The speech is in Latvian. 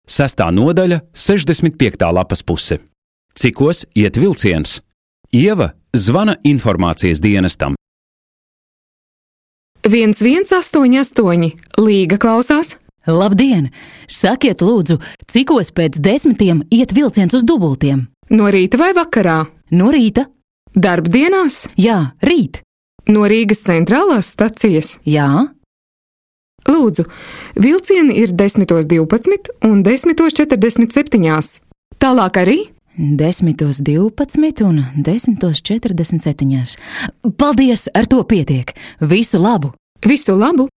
6. nodaļa, 65. lapas puse. Cikos iet vilciens? Ieva zvana informācijas dienestam. 1188. Līga klausās. Labdien! Sakiet, lūdzu, cikos pēc 10 iet vilciens uz Dubultiem? No rīta vai vakarā? No rīta? Darbdienās? Jā, rīt. No Rīgas centrālās stacijas? Jā. Lūdzu, vilcieni ir 10:12 un 10:47. Tālāk arī? 10:12 un 10:47. Paldies, ar to pietiek. Visu labu! Visu labu!